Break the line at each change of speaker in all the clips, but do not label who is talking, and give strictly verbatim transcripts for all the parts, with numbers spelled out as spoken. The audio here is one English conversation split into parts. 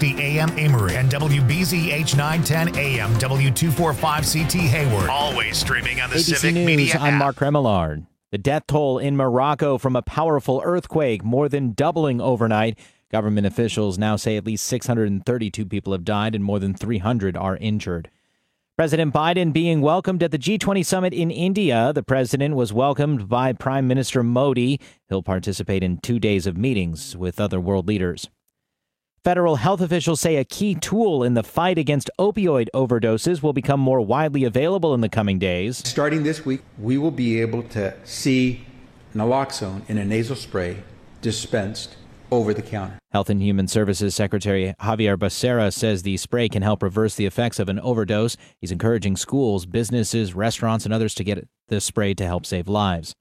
fifty A M Amory and W B Z H nine ten A M W two forty-five C T Hayward. Always streaming on the
A B C
Civic
News,
Media
I'm
app.
Mark Remillard. The death toll in Morocco from a powerful earthquake more than doubling overnight. Government officials now say at least six hundred thirty-two people have died and more than three hundred are injured. President Biden being welcomed at the G twenty summit in India. The president was welcomed by Prime Minister Modi. He'll participate in two days of meetings with other world leaders. Federal health officials say a key tool in the fight against opioid overdoses will become more widely available in the coming days.
Starting this week, we will be able to see naloxone in a nasal spray dispensed over the counter.
Health and Human Services Secretary Javier Becerra says the spray can help reverse the effects of an overdose. He's encouraging schools, businesses, restaurants, and others to get the spray to help save lives.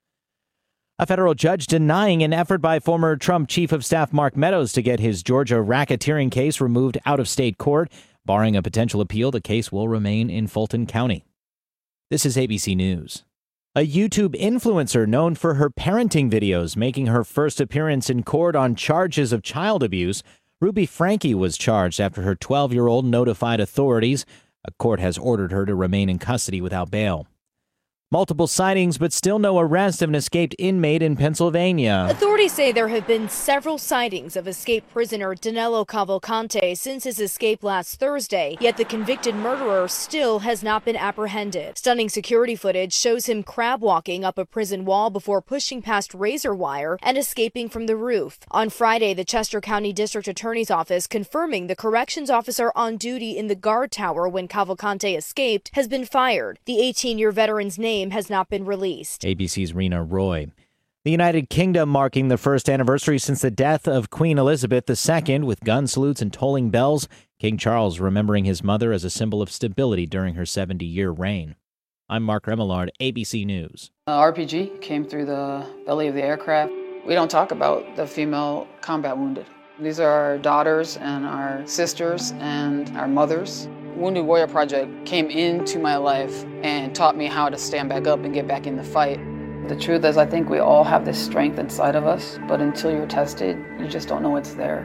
A federal judge denying an effort by former Trump Chief of Staff Mark Meadows to get his Georgia racketeering case removed out of state court. Barring a potential appeal, the case will remain in Fulton County. This is A B C News. A YouTube influencer known for her parenting videos making her first appearance in court on charges of child abuse. Ruby Franke was charged after her twelve-year-old notified authorities. A court has ordered her to remain in custody without bail. Multiple sightings, but still no arrest of an escaped inmate in Pennsylvania.
Authorities say there have been several sightings of escaped prisoner Danilo Cavalcante since his escape last Thursday, yet the convicted murderer still has not been apprehended. Stunning security footage shows him crab walking up a prison wall before pushing past razor wire and escaping from the roof. On Friday, the Chester County District Attorney's Office confirming the corrections officer on duty in the guard tower when Cavalcante escaped has been fired. The eighteen-year veteran's name has not been released.
A B C's Rena Roy. The United Kingdom marking the first anniversary since the death of Queen Elizabeth the Second with gun salutes and tolling bells. King Charles remembering his mother as a symbol of stability during her seventy-year reign. I'm Mark Remillard, A B C News.
Uh, R P G came through the belly of the aircraft. We don't talk about the female combat wounded. These are our daughters and our sisters and our mothers. Wounded Warrior Project came into my life and taught me how to stand back up and get back in the fight. The truth is, I think we all have this strength inside of us, but until you're tested, you just don't know it's there.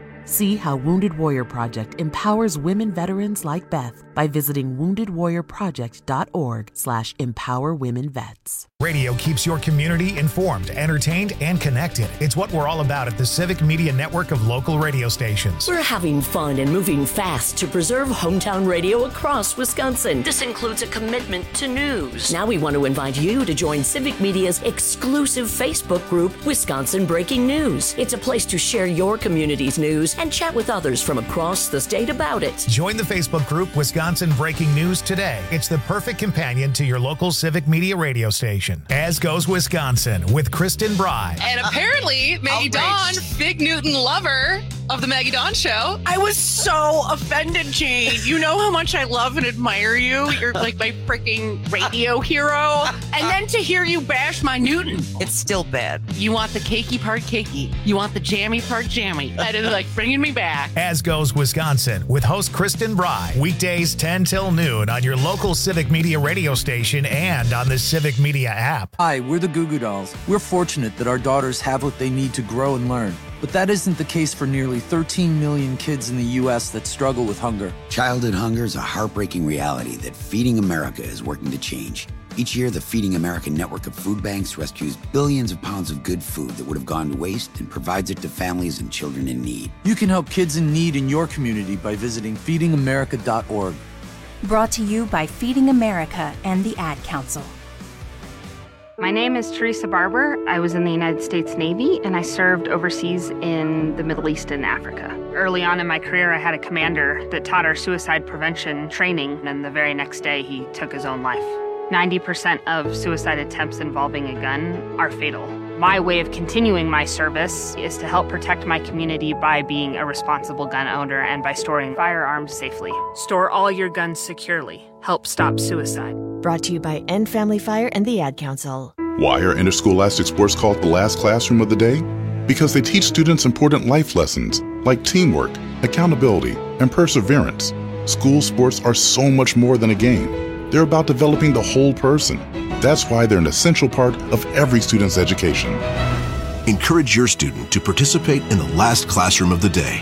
See how Wounded Warrior Project empowers women veterans like Beth by visiting wounded warrior project dot org slash empower women vets.
Radio keeps your community informed, entertained, and connected. It's what we're all about at the Civic Media Network of local radio stations.
We're having fun and moving fast to preserve hometown radio across Wisconsin. This includes a commitment to news. Now we want to invite you to join Civic Media's exclusive Facebook group, Wisconsin Breaking News. It's a place to share your community's news and chat with others from across the state about it.
Join the Facebook group Wisconsin Breaking News today. It's the perfect companion to your local Civic Media radio station. As Goes Wisconsin with Kristen Bry.
And apparently, Maggie Dawn, Big Newton lover of the Maggie Dawn Show.
I was so offended, Jane. You know how much I love and admire you. You're like my freaking radio hero. And then to hear you bash my Newton.
It's still bad.
You want the cakey part cakey. You want the jammy part jammy. That is like bringing me back.
As Goes Wisconsin with host Kristen Bry. Weekdays ten till noon on your local Civic Media radio station and on the Civic Media app.
Hi, we're the Goo Goo Dolls. We're fortunate that our daughters have what they need to grow and learn. But that isn't the case for nearly thirteen million kids in the U S that struggle with hunger.
Childhood hunger is a heartbreaking reality that Feeding America is working to change. Each year, the Feeding America network of food banks rescues billions of pounds of good food that would have gone to waste and provides it to families and children in need.
You can help kids in need in your community by visiting feeding america dot org.
Brought to you by Feeding America and the Ad Council.
My name is Teresa Barber. I was in the United States Navy, and I served overseas in the Middle East and Africa. Early on in my career, I had a commander that taught our suicide prevention training, and the very next day, he took his own life. ninety percent of suicide attempts involving a gun are fatal. My way of continuing my service is to help protect my community by being a responsible gun owner and by storing firearms safely. Store all your guns securely. Help stop suicide.
Brought to you by End Family Fire and the Ad Council.
Why are interscholastic sports called the last classroom of the day? Because they teach students important life lessons like teamwork, accountability, and perseverance. School sports are so much more than a game. They're about developing the whole person. That's why they're an essential part of every student's education.
Encourage your student to participate in the last classroom of the day.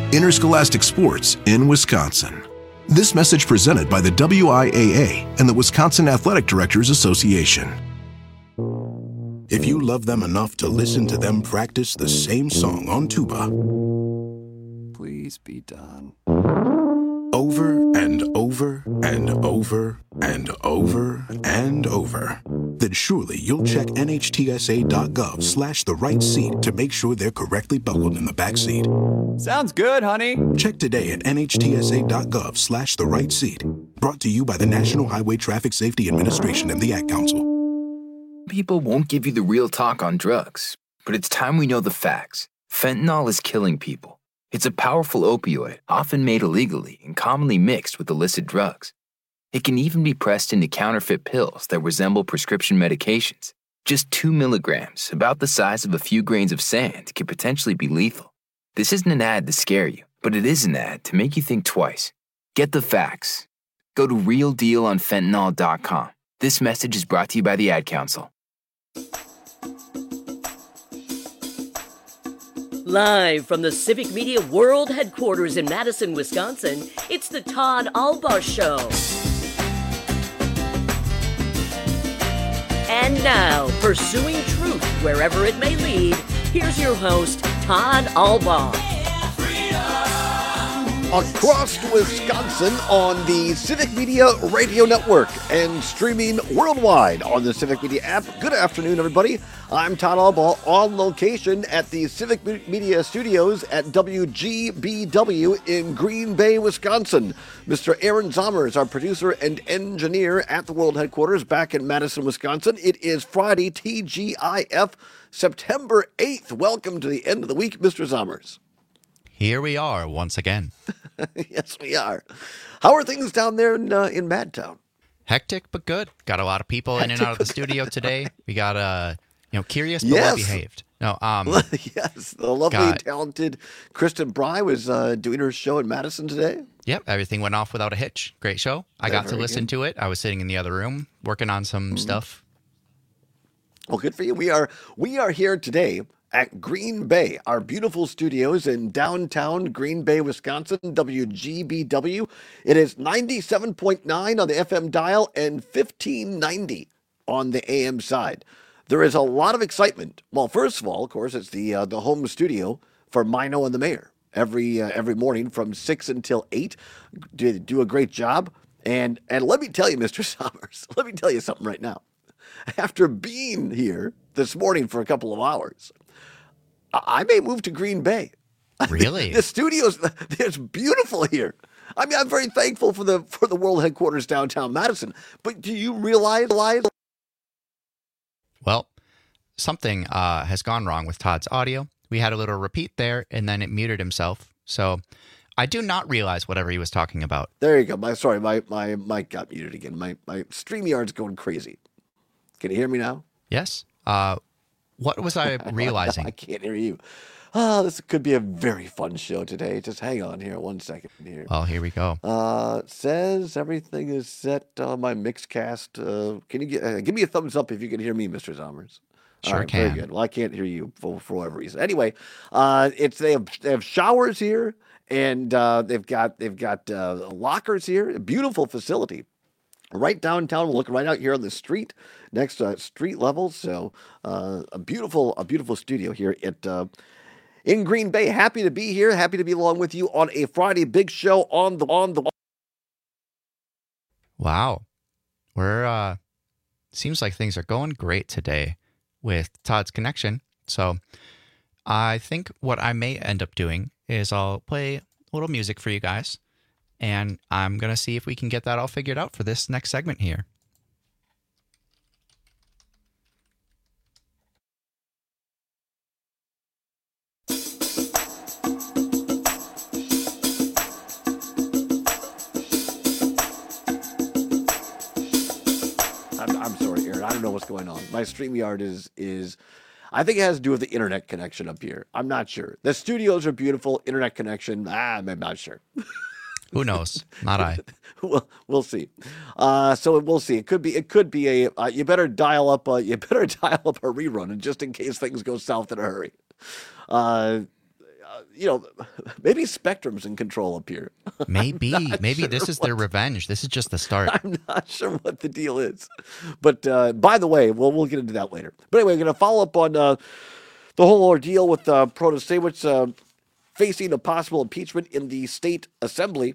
interscholastic sports in Wisconsin. This message presented by the W I A A and the Wisconsin Athletic Directors Association. If you love them enough to listen to them practice the same song on tuba,
please be done.
Over and over and over and over and over, then surely you'll check N H T S A dot gov slash the right seat to make sure they're correctly buckled in the back seat.
Sounds good, honey.
Check today at N H T S A dot gov slash the right seat. Brought to you by the National Highway Traffic Safety Administration and the Ad Council.
People won't give you the real talk on drugs, but it's time we know the facts. Fentanyl is killing people. It's a powerful opioid, often made illegally and commonly mixed with illicit drugs. It can even be pressed into counterfeit pills that resemble prescription medications. Just two milligrams, about the size of a few grains of sand, can potentially be lethal. This isn't an ad to scare you, but it is an ad to make you think twice. Get the facts. Go to real deal on fentanyl dot com. This message is brought to you by the Ad Council.
Live from the Civic Media World Headquarters in Madison, Wisconsin, it's the Todd Albaugh Show. And now, pursuing truth wherever it may lead, here's your host, Todd Albaugh.
Across Wisconsin on the Civic Media Radio Network and streaming worldwide on the Civic Media app. Good afternoon, everybody. I'm Todd Albaugh on location at the Civic Media Studios at W G B W in Green Bay, Wisconsin. Mister Aaron Zomer is our producer and engineer at the World Headquarters back in Madison, Wisconsin. It is Friday, T G I F, September eighth. Welcome to the end of the week, Mister Zomers.
Here we are once again.
Yes, we are. How are things down there in, uh, in Madtown?
Hectic but good. Got a lot of people Hectic in and out of the studio good. today. We got uh, you know, curious but
yes.
well behaved. No, um,
yes, the lovely, got, talented Kristen Bry was uh, doing her show in Madison today.
Yep, everything went off without a hitch. Great show. I yeah, got to listen good. to it. I was sitting in the other room working on some mm-hmm. stuff.
Well, good for you. We are we are here today at Green Bay, our beautiful studios in downtown Green Bay, Wisconsin, W G B W. It is ninety-seven point nine on the F M dial and fifteen ninety on the A M side. There is a lot of excitement. Well, first of all, of course, it's the uh, the home studio for Mino and the Mayor. Every uh, every morning from six until eight, do, do a great job. And and let me tell you, Mister Summers, let me tell you something right now. After being here this morning for a couple of hours, I may move to Green Bay.
Really?
The studios, it's beautiful here. I mean, I'm very thankful for the for the World Headquarters downtown Madison. But do you realize?
Well, something uh, has gone wrong with Todd's audio. We had a little repeat there, and then it muted himself. So I do not realize whatever he was talking about.
There you go. My sorry, my my mic got muted again. My my StreamYard's going crazy. Can you hear me now?
Yes. Uh, what was I realizing?
I can't hear you. Oh, this could be a very fun show today. Just hang on here one second here.
Well, here we go.
Uh, it says everything is set on my Mixcast. Uh, can you get, uh, give me a thumbs up if you can hear me, Mister Zomers?
Sure
All right,
can.
Very good. Well, I can't hear you for, for whatever reason. Anyway, uh, it's they have they have showers here, and uh, they've got they've got uh, lockers here. A beautiful facility. Right downtown, we're looking right out here on the street, next to uh, street level. So uh, a beautiful, a beautiful studio here at uh, in Green Bay. Happy to be here. Happy to be along with you on a Friday big show on the on the.
Wow, we're uh, seems like things are going great today with Todd's connection. So I think what I may end up doing is I'll play a little music for you guys. And I'm going to see if we can get that all figured out for this next segment here.
I'm, I'm sorry, Aaron. I don't know what's going on. My StreamYard is is... I think it has to do with the internet connection up here. I'm not sure. The studios are beautiful. Internet connection, ah, I'm not sure.
Who knows? Not I.
We'll we'll see. Uh, so we'll see. It could be. It could be a. Uh, you better dial up. Uh, you better dial up a rerun, and just in case things go south in a hurry. Uh, you know, maybe Spectrum's in control up here.
Maybe, maybe
sure
this is
what,
their revenge. This is just the start.
I'm not sure what the deal is. But uh, by the way, we'll, we'll get into that later. But anyway, we're going to follow up on uh, the whole ordeal with uh, Protasiewicz uh, facing a possible impeachment in the state assembly.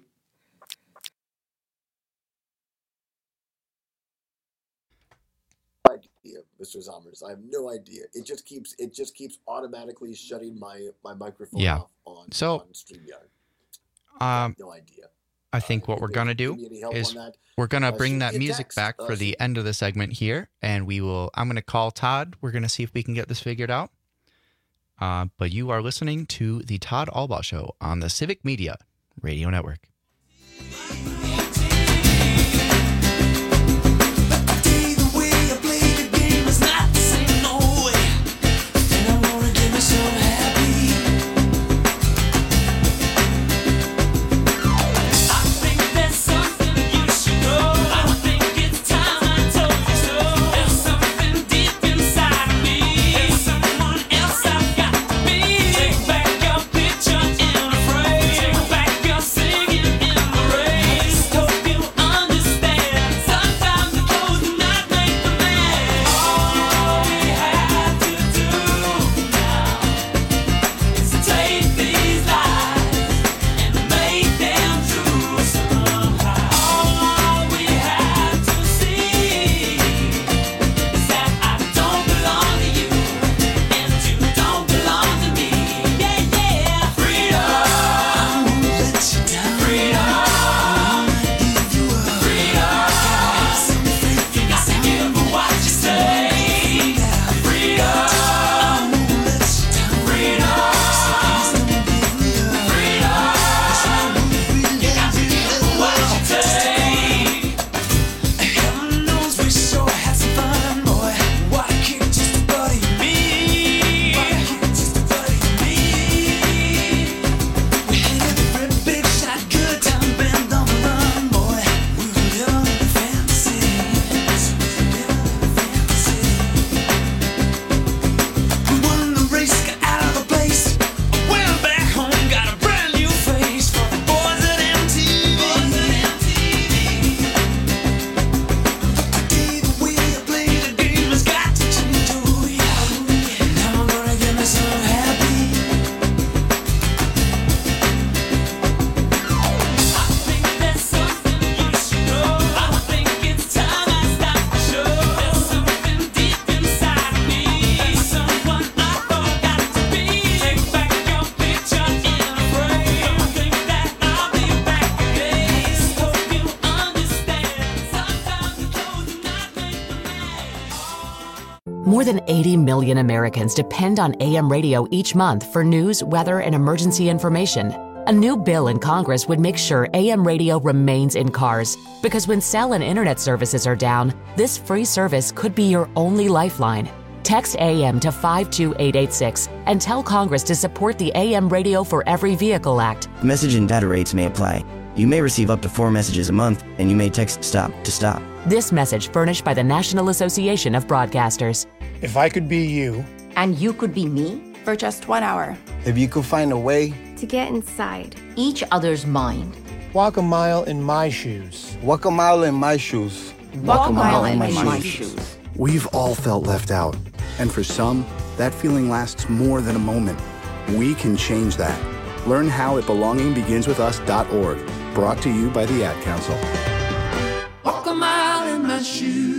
Mister Zommers, I have no idea. It just keeps it just keeps automatically shutting my my microphone
Yeah.
off on,
So,
on StreamYard.
Um,
no idea.
I think what we're going to do
need any help
is
on that,
we're going to
uh,
bring
shoot
that
me a
music
text.
back
Uh,
for the
shoot-
end of the segment here, and we will. I'm going to call Todd. We're going to see if we can get this figured out. Uh, but you are listening to the Todd Albaugh Show on the Civic Media Radio Network.
More than eighty million Americans depend on A M radio each month for news, weather, and emergency information. A new bill in Congress would make sure A M radio remains in cars, because when cell and internet services are down, this free service could be your only lifeline. Text A M to five two eight eight six and tell Congress to support the A M Radio for Every Vehicle Act.
Message and data rates may apply. You may receive up to four messages a month, and you may text STOP to stop.
This message furnished by the National Association of Broadcasters.
If I could be you.
And you could be me?
For just one hour.
If you could find a way.
To get inside.
Each other's mind.
Walk a mile in my shoes.
Walk a mile in my shoes.
Walk, Walk a mile, mile in, in my, my shoes. shoes.
We've all felt left out. And for some, that feeling lasts more than a moment. We can change that. Learn how at belonging begins with us dot org. Brought to you by the Ad Council.
Walk a mile in my shoes.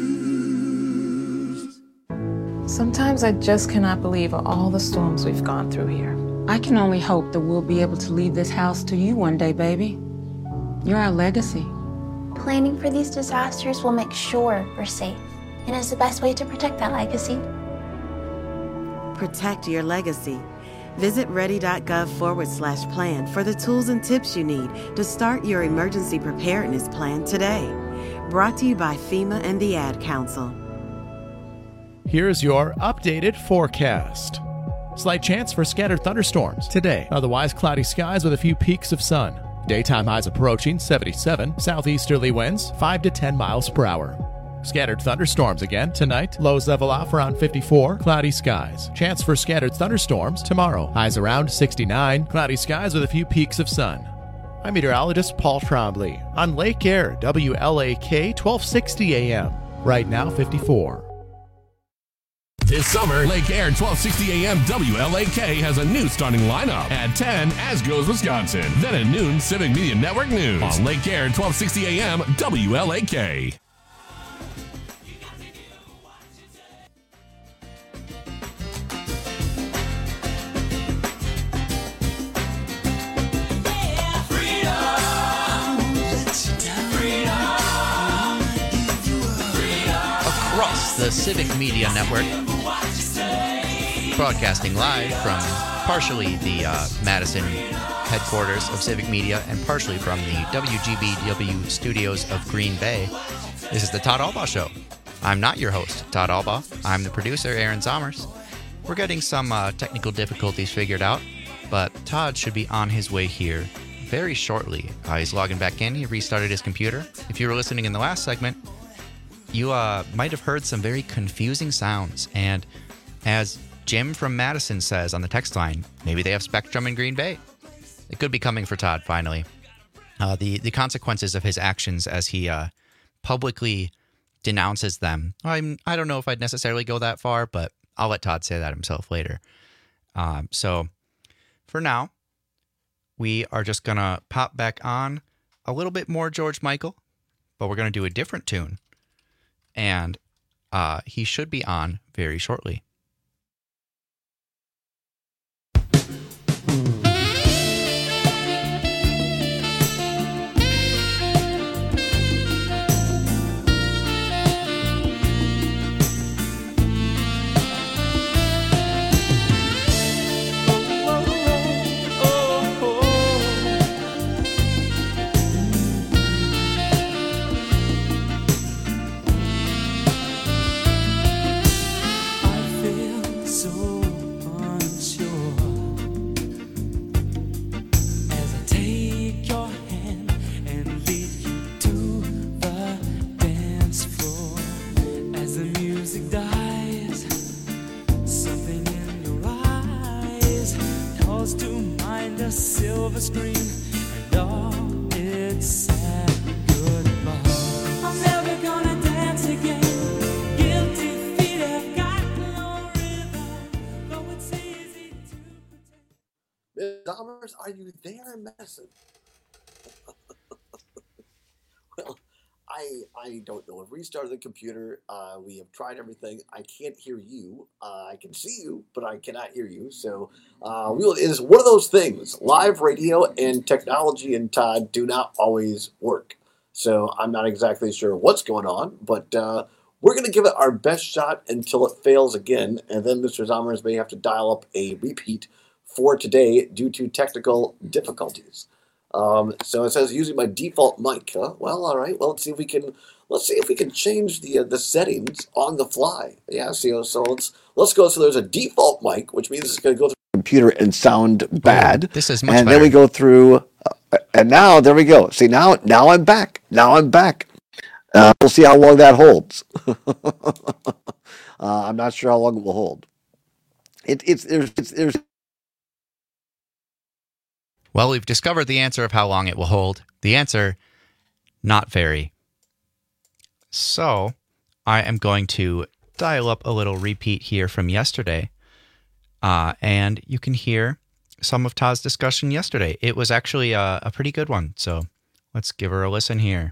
Sometimes I just cannot believe all the storms we've gone through here.
I can only hope that we'll be able to leave this house to you one day, baby. You're our legacy.
Planning for these disasters will make sure we're safe, and is the best way to protect that legacy.
Protect your legacy. Visit ready.gov forward slash plan for the tools and tips you need to start your emergency preparedness plan today. Brought to you by FEMA and the Ad Council.
Here's your updated forecast. Slight chance for scattered thunderstorms today. Otherwise, cloudy skies with a few peaks of sun. Daytime highs approaching seventy-seven. Southeasterly winds five to ten miles per hour. Scattered thunderstorms again tonight. Lows level off around fifty-four. Cloudy skies. Chance for scattered thunderstorms tomorrow. Highs around sixty-nine. Cloudy skies with a few peaks of sun. I'm meteorologist Paul Trombley on Lake Air, W L A K, twelve sixty A M. Right now, fifty-four.
This summer, Lake Air twelve sixty A M W L A K has a new starting lineup. At ten, As Goes Wisconsin. Then at noon, Civic Media Network News. On Lake Air twelve sixty A M W L A K.
Across the Civic Media Network, broadcasting live from partially the uh, Madison headquarters of Civic Media and partially from the W G B W studios of Green Bay. This is the Todd Albaugh Show. I'm not your host, Todd Albaugh. I'm the producer, Aaron Zommers. We're getting some uh, technical difficulties figured out, but Todd should be on his way here very shortly. Uh, he's logging back in. He restarted his computer. If you were listening in the last segment, you uh, might have heard some very confusing sounds. And as Jim from Madison says on the text line, maybe they have Spectrum in Green Bay. It could be coming for Todd, finally. Uh, the, the consequences of his actions as he uh, publicly denounces them. I'm, I don't know if I'd necessarily go that far, but I'll let Todd say that himself later. Um, so for now, we are just going to pop back on a little bit more George Michael, but we're going to do a different tune. And uh, he should be on very shortly.
Silver screen and all its sad goodbye. I'm never gonna dance again. Guilty feet have got no rhythm, though it's easy to
Miz Zommers, are you there in Madison? Well, I I don't know. I've restarted the computer. Uh, we have tried everything. I can't hear you. Uh, I can see you, but I cannot hear you. So uh, we will, it is one of those things. Live radio and technology and Todd do not always work. So I'm not exactly sure what's going on, but uh, we're going to give it our best shot until it fails again. And then Mister Zommers may have to dial up a repeat for today due to technical difficulties. Um, so it says using my default mic. Huh? Well, all right. Well, let's see if we can. Let's see if we can change the uh, the settings on the fly. Yeah. So so let's let's go. So there's a default mic, which means it's going to go through the computer and sound bad.
Ooh, this is much
and
better.
then we go through, uh, and now there we go. See now now I'm back. Now I'm back. Uh, we'll see how long that holds. uh, I'm not sure how long it will hold. It, it's there's it's there's.
Well, we've discovered the answer of how long it will hold. The answer, not very. So, I am going to dial up a little repeat here from yesterday. Uh, and you can hear some of Todd's discussion yesterday. It was actually a, a pretty good one. So, let's give her a listen here.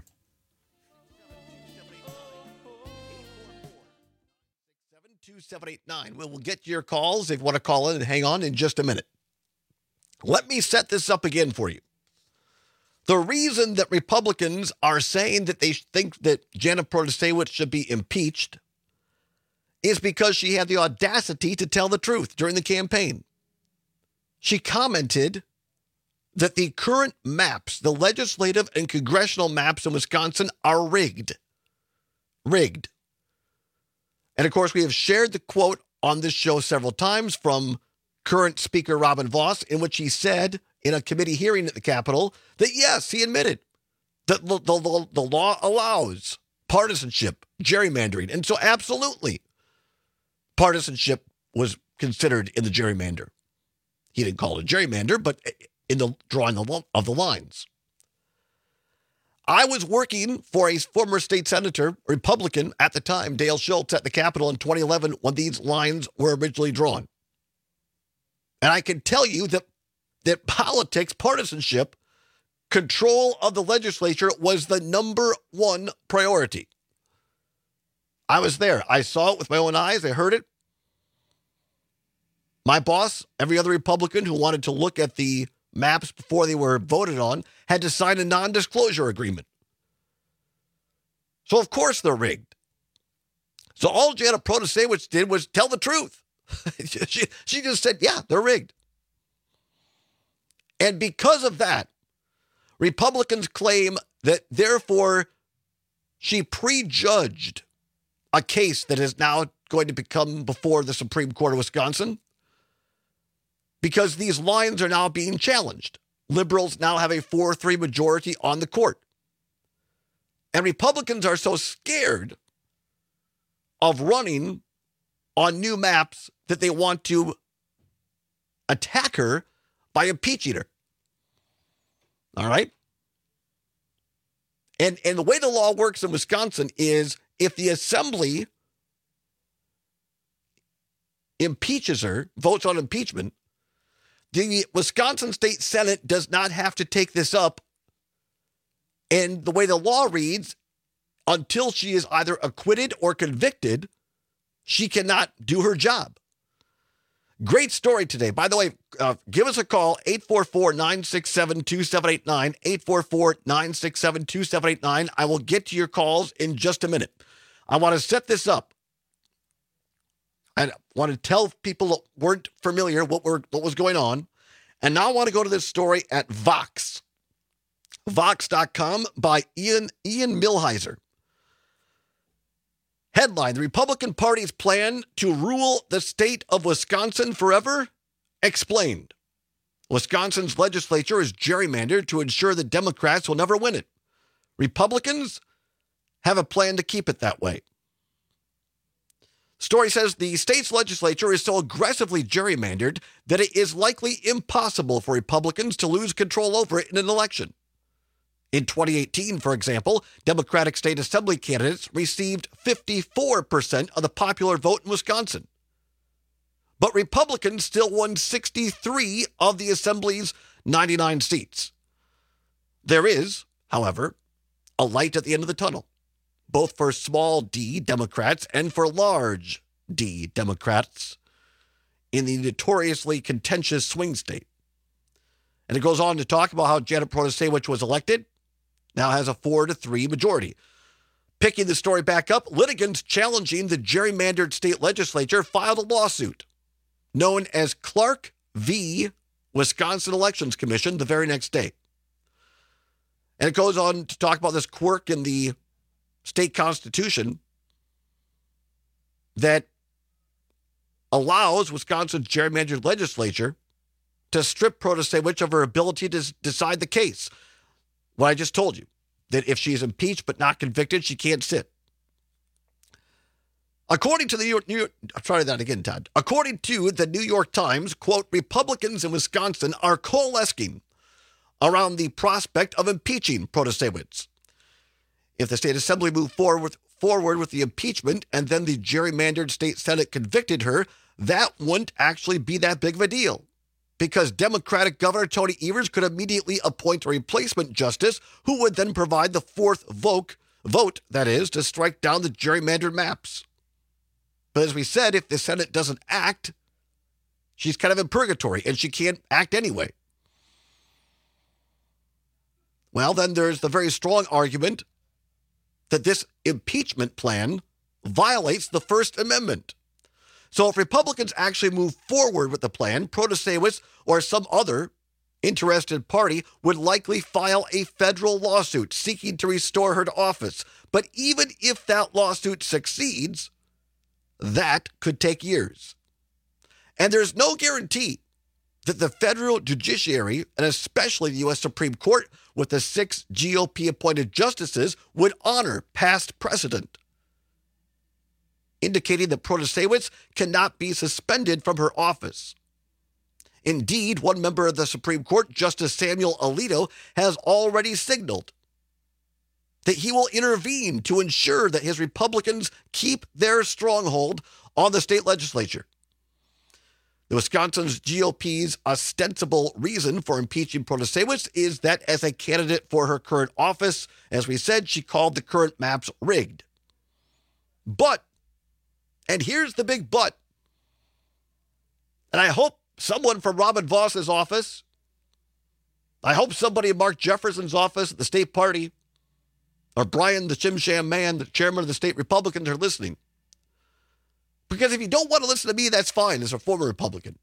seven two seven eight nine. We'll, we'll get your calls if you want to call in and hang on in just a minute. Let me set this up again for you. The reason that Republicans are saying that they think that Janet Protasiewicz should be impeached is because she had the audacity to tell the truth during the campaign. She commented that the current maps, the legislative and congressional maps in Wisconsin, are rigged. Rigged. And of course, we have shared the quote on this show several times from current Speaker Robin Vos, in which he said in a committee hearing at the Capitol that, yes, he admitted that the, the, the law allows partisanship, gerrymandering. And so absolutely, partisanship was considered in the gerrymander. He didn't call it a gerrymander, but in the drawing of the lines. I was working for a former state senator, Republican at the time, Dale Schultz, at the Capitol in twenty eleven when these lines were originally drawn. And I can tell you that, that politics, partisanship, control of the legislature was the number one priority. I was there. I saw it with my own eyes. I heard it. My boss, every other Republican who wanted to look at the maps before they were voted on, had to sign a non-disclosure agreement. So, of course, they're rigged. So all Janet Protasewicz did was tell the truth. she, she just said, yeah, they're rigged. And because of that, Republicans claim that, therefore, she prejudged a case that is now going to become before the Supreme Court of Wisconsin because these lines are now being challenged. Liberals now have a four three majority on the court. And Republicans are so scared of running on new maps that they want to attack her by impeaching her. All right? And, and the way the law works in Wisconsin is if the assembly impeaches her, votes on impeachment, the Wisconsin State Senate does not have to take this up. And the way the law reads, until she is either acquitted or convicted, she cannot do her job. Great story today. By the way, uh, give us a call, eight four four, nine six seven, two seven eight nine, eight four four, nine six seven, two seven eight nine. I will get to your calls in just a minute. I want to set this up. I want to tell people that weren't familiar what were what was going on. And now I want to go to this story at Vox. Vox dot com by Ian, Ian Millhiser. Headline, the Republican Party's plan to rule the state of Wisconsin forever? Explained. Wisconsin's legislature is gerrymandered to ensure the Democrats will never win it. Republicans have a plan to keep it that way. Story says the state's legislature is so aggressively gerrymandered that it is likely impossible for Republicans to lose control over it in an election. In twenty eighteen, for example, Democratic state assembly candidates received fifty-four percent of the popular vote in Wisconsin. But Republicans still won sixty-three of the assembly's ninety-nine seats. There is, however, a light at the end of the tunnel, both for small d Democrats and for large d Democrats in the notoriously contentious swing state. And it goes on to talk about how Janet Protasewicz was elected, now has a four to three majority. Picking the story back up, litigants challenging the gerrymandered state legislature filed a lawsuit known as Clark v. Wisconsin Elections Commission the very next day. And it goes on to talk about this quirk in the state constitution that allows Wisconsin's gerrymandered legislature to strip Protasewicz of her ability to decide the case. What I just told you, that if she is impeached but not convicted, she can't sit. According to the New York, New York I'll try that again, Todd. According to the New York Times, quote, Republicans in Wisconsin are coalescing around the prospect of impeaching Protasewicz. If the state assembly moved forward, forward with the impeachment and then the gerrymandered state Senate convicted her, that wouldn't actually be that big of a deal, because Democratic Governor Tony Evers could immediately appoint a replacement justice who would then provide the fourth vote, vote, that is, to strike down the gerrymandered maps. But as we said, if the Senate doesn't act, she's kind of in purgatory, and she can't act anyway. Well, then there's the very strong argument that this impeachment plan violates the First Amendment. So if Republicans actually move forward with the plan, Protasewicz or some other interested party would likely file a federal lawsuit seeking to restore her to office. But even if that lawsuit succeeds, that could take years. And there's no guarantee that the federal judiciary, and especially the U S Supreme Court, with the six G O P-appointed justices would honor past precedent, indicating that Protasewicz cannot be suspended from her office. Indeed, one member of the Supreme Court, Justice Samuel Alito, has already signaled that he will intervene to ensure that his Republicans keep their stronghold on the state legislature. The Wisconsin's G O P's ostensible reason for impeaching Protasewicz is that as a candidate for her current office, as we said, she called the current maps rigged. But, and here's the big but, and I hope someone from Robin Voss's office, I hope somebody in Mark Jefferson's office at the state party, or Brian the Chim Sham Man, the chairman of the state Republicans, are listening. Because if you don't want to listen to me, that's fine, as a former Republican.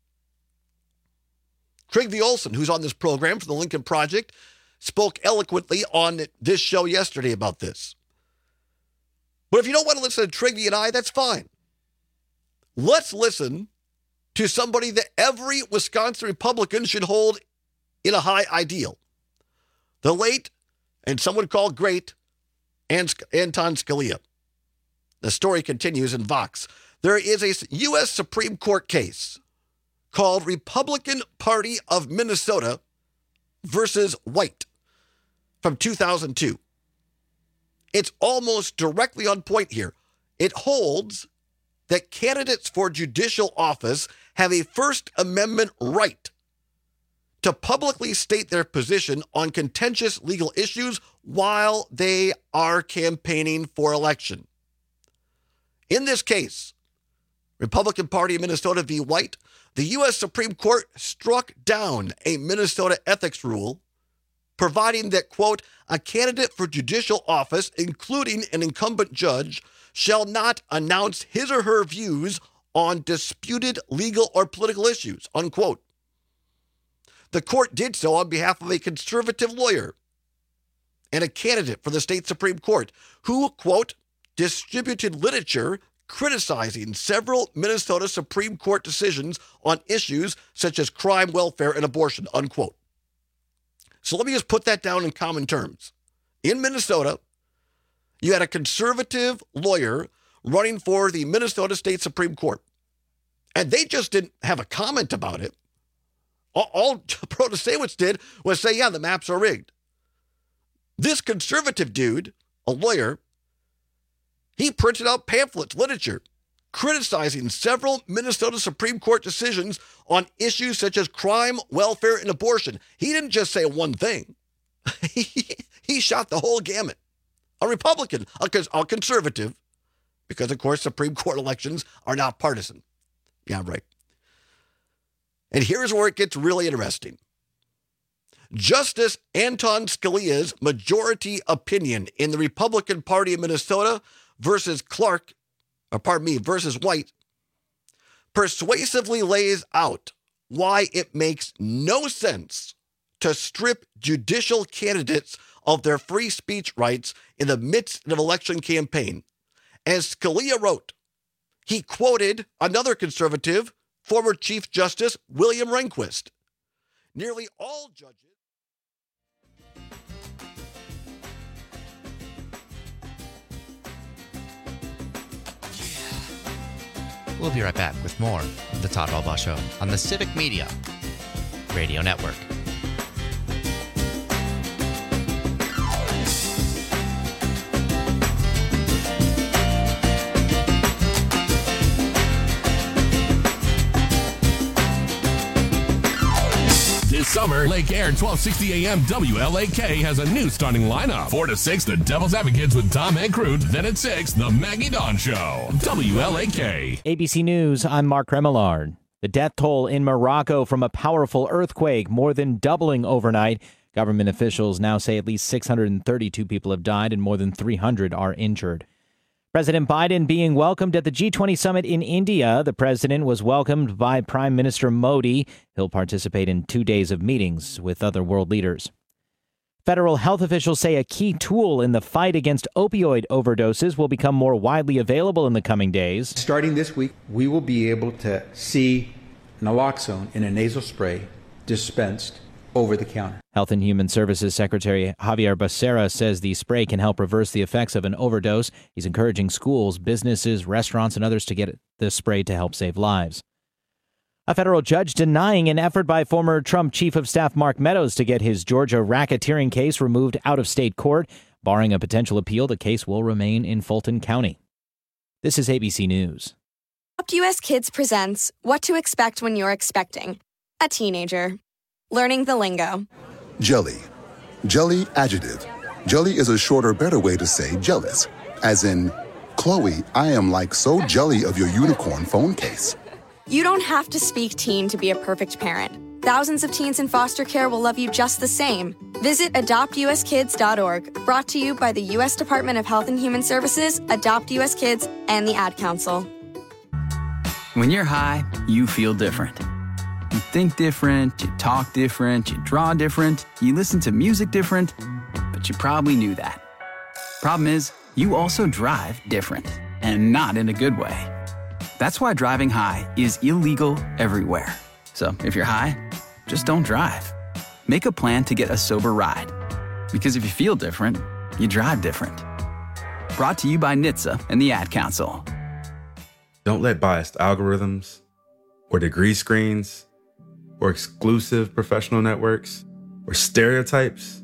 Trygve Olsen, who's on this program from the Lincoln Project, spoke eloquently on this show yesterday about this. But if you don't want to listen to Trygve and I, that's fine. Let's listen to somebody that every Wisconsin Republican should hold in a high ideal. The late, and some would call great, Anton Scalia. The story continues in Vox. There is a U S Supreme Court case called Republican Party of Minnesota versus White from two thousand two. It's almost directly on point here. It holds that candidates for judicial office have a First Amendment right to publicly state their position on contentious legal issues while they are campaigning for election. In this case, Republican Party of Minnesota v. White, the U S Supreme Court struck down a Minnesota ethics rule providing that, quote, a candidate for judicial office, including an incumbent judge, shall not announce his or her views on disputed legal or political issues, unquote. The court did so on behalf of a conservative lawyer and a candidate for the state Supreme Court who, quote, distributed literature criticizing several Minnesota Supreme Court decisions on issues such as crime, welfare, and abortion, unquote. So let me just put that down in common terms. In Minnesota, you had a conservative lawyer running for the Minnesota State Supreme Court, and they just didn't have a comment about it. All, all Protasewicz did was say, yeah, the maps are rigged. This conservative dude, a lawyer, he printed out pamphlets, literature, criticizing several Minnesota Supreme Court decisions on issues such as crime, welfare, and abortion. He didn't just say one thing. he, he shot the whole gamut. A Republican, a, a conservative, because, of course, Supreme Court elections are not partisan. Yeah, right. And here's where it gets really interesting. Justice Anton Scalia's majority opinion in the Republican Party of Minnesota versus Clark, or pardon me, versus White, persuasively lays out why it makes no sense to strip judicial candidates of their free speech rights in the midst of an election campaign. As Scalia wrote, he quoted another conservative, former Chief Justice William Rehnquist. Nearly all judges.
We'll be right back with more of the Todd Albaugh Show on the Civic Media Radio Network.
This summer, Lake Air twelve sixty A M W L A K has a new starting lineup. four to six, the Devil's Advocates with Tom Ancrute. Then at six, the Maggie Dawn Show. W L A K.
A B C News, I'm Mark Remillard. The death toll in Morocco from a powerful earthquake more than doubling overnight. Government officials now say at least six hundred thirty-two people have died and more than three hundred are injured. President Biden being welcomed at the G twenty summit in India. The president was welcomed by Prime Minister Modi. He'll participate in two days of meetings with other world leaders. Federal health officials say a key tool in the fight against opioid overdoses will become more widely available in the coming days.
Starting this week, we will be able to see naloxone in a nasal spray dispensed over the counter.
Health and Human Services Secretary Javier Becerra says the spray can help reverse the effects of an overdose. He's encouraging schools, businesses, restaurants, and others to get the spray to help save lives. A federal judge denying an effort by former Trump Chief of Staff Mark Meadows to get his Georgia racketeering case removed out of state court. Barring a potential appeal, the case will remain in Fulton County. This is A B C News.
Adopt U S Kids presents What to Expect When You're Expecting a Teenager. Learning the lingo.
Jelly. Jelly adjective. Jelly is a shorter, better way to say jealous. As in, Chloe, I am like so jelly of your unicorn phone case.
You don't have to speak teen to be a perfect parent. Thousands of teens in foster care will love you just the same. Visit adopt u s kids dot org, brought to you by the U S Department of Health and Human Services, Adopt U S Kids, and the Ad Council.
When you're high, you feel different. You think different, you talk different, you draw different, you listen to music different, but you probably knew that. Problem is, you also drive different, and not in a good way. That's why driving high is illegal everywhere. So if you're high, just don't drive. Make a plan to get a sober ride. Because if you feel different, you drive different. Brought to you by N H T S A and the Ad Council.
Don't let biased algorithms or degree screens or exclusive professional networks or stereotypes.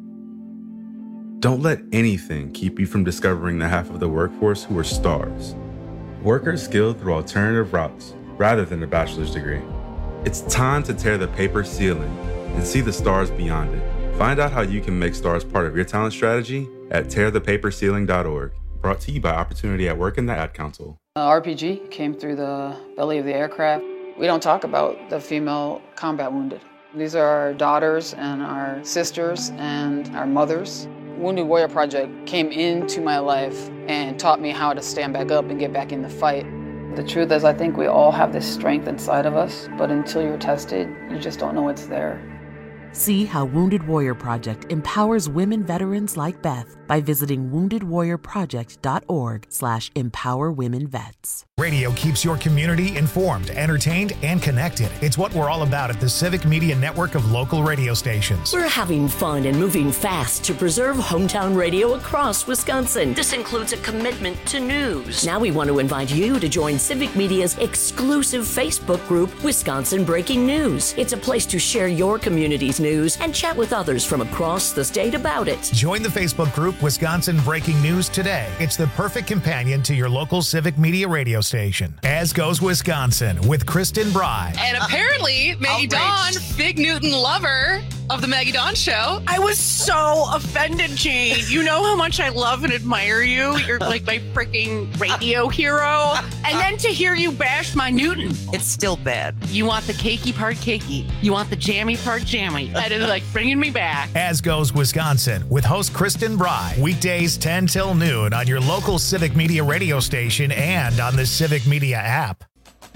Don't let anything keep you from discovering the half of the workforce who are stars. Workers skilled through alternative routes rather than a bachelor's degree. It's time to tear the paper ceiling and see the stars beyond it. Find out how you can make stars part of your talent strategy at tear the paper ceiling dot org. Brought to you by Opportunity at Work and the Ad Council.
Uh, R P G came through the belly of the aircraft. We don't talk about the female combat wounded. These are our daughters and our sisters and our mothers. Wounded Warrior Project came into my life and taught me how to stand back up and get back in the fight. The truth is, I think we all have this strength inside of us, but until you're tested, you just don't know it's there.
See how Wounded Warrior Project empowers women veterans like Beth by visiting wounded warrior project dot org slash empower women vets.
Radio keeps your community informed, entertained, and connected. It's what we're all about at the Civic Media Network of local radio stations.
We're having fun and moving fast to preserve hometown radio across Wisconsin. This includes a commitment to news. Now we want to invite you to join Civic Media's exclusive Facebook group, Wisconsin Breaking News. It's a place to share your community's news and chat with others from across the state about it.
Join the Facebook group Wisconsin Breaking News today. It's the perfect companion to your local Civic Media radio station. As Goes Wisconsin with Kristen Bry.
And apparently, Maggie Dawn, big Newton lover of the Maggie Dawn Show.
I was so offended, Jane. You know how much I love and admire you. You're like my freaking radio hero. And then to hear you bash my Newton.
It's still bad.
You want the cakey part cakey. You want the jammy part jammy. That is like bringing me back.
As Goes Wisconsin with host Kristen Bry. Weekdays ten till noon on your local Civic Media radio station and on the Civic Media app.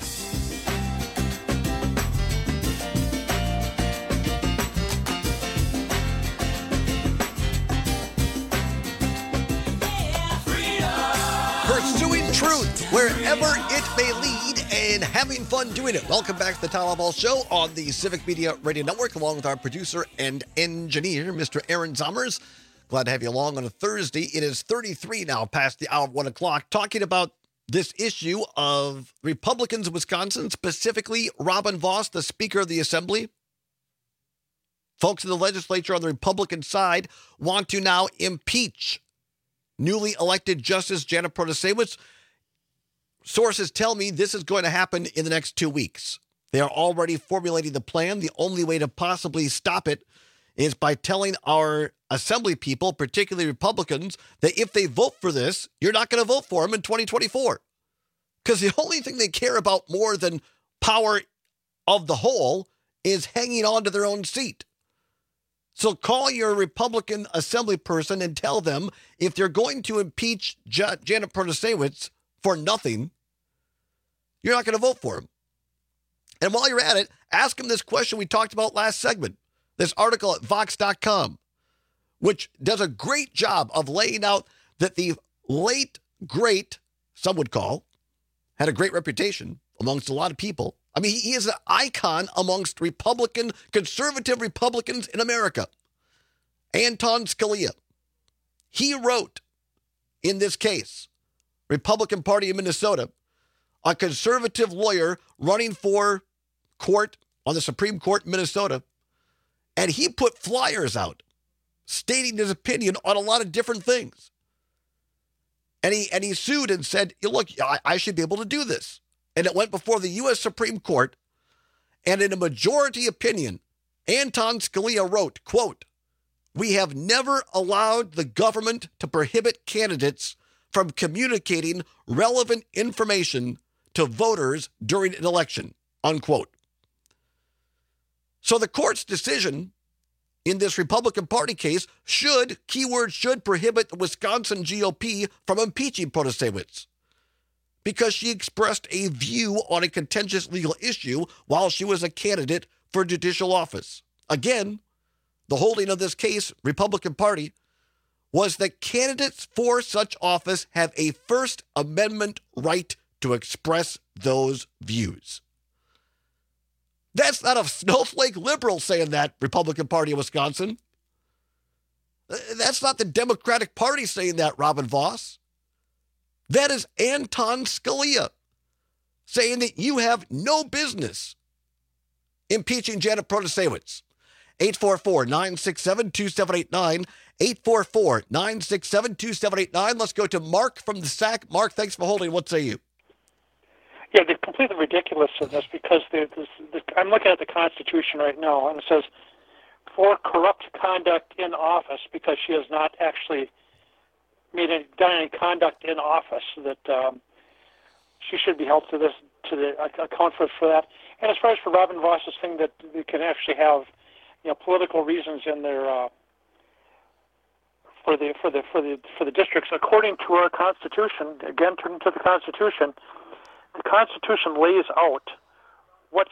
Pursuing truth wherever it may lead and having fun doing it. Welcome back to the Tyler Ball Show on the Civic Media Radio Network, along with our producer and engineer, Mister Aaron Zommers. Glad to have you along on a Thursday. It is thirty-three now past the hour of one o'clock, talking about this issue of Republicans in Wisconsin, specifically Robin Vos, the Speaker of the Assembly. Folks in the legislature on the Republican side want to now impeach newly elected Justice Janet Protasiewicz. Sources tell me this is going to happen in the next two weeks. They are already formulating the plan. The only way to possibly stop it is by telling our assembly people, particularly Republicans, that if they vote for this, you're not going to vote for them in twenty twenty-four. Because the only thing they care about more than power of the whole is hanging on to their own seat. So call your Republican assembly person and tell them if they're going to impeach J- Janet Protasiewicz for nothing, you're not going to vote for him. And while you're at it, ask him this question we talked about last segment. This article at Vox dot com, which does a great job of laying out that the late, great, some would call, had a great reputation, amongst a lot of people. I mean, he is an icon amongst Republican, conservative Republicans in America. Anton Scalia. He wrote in this case, Republican Party of Minnesota, a conservative lawyer running for court on the Supreme Court in Minnesota, and he put flyers out stating his opinion on a lot of different things. And he and he sued and said, look, I, I should be able to do this. And it went before the U S Supreme Court, and in a majority opinion, Anton Scalia wrote, quote, "We have never allowed the government to prohibit candidates from communicating relevant information to voters during an election," unquote. So the court's decision in this Republican Party case should, keyword should, prohibit the Wisconsin G O P from impeaching Protasiewicz because she expressed a view on a contentious legal issue while she was a candidate for judicial office. Again, the holding of this case, Republican Party, was that candidates for such office have a First Amendment right to express those views. That's not a snowflake liberal saying that, Republican Party of Wisconsin. That's not the Democratic Party saying that, Robin Voss. That is Anton Scalia saying that you have no business impeaching Janet Protasiewicz. eight four four, nine six seven, two seven eight nine, eight four four, nine six seven, two seven eight nine. Let's go to Mark from the S A C. Mark, thanks for holding. What say you?
Yeah, they're completely ridiculous in this because this, this, I'm looking at the Constitution right now, and it says, for corrupt conduct in office, because she has not actually made any, done any conduct in office, that um, she should be held to this to the account for, for that. And as far as for Robin Voss's thing, that they can actually have, you know, political reasons in their uh, for the for the for the for the districts, according to our Constitution. Again, turning to the Constitution. The Constitution lays out what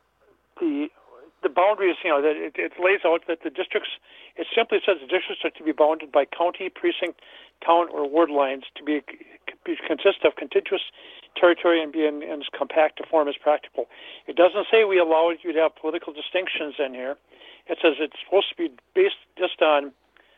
the the boundaries, you know, that it, it lays out that the districts, it simply says the districts are to be bounded by county, precinct, town, or ward lines to be, be consist of contiguous territory and be in, in as compact a form as practical. It doesn't say we allow you to have political distinctions in here. It says it's supposed to be based just on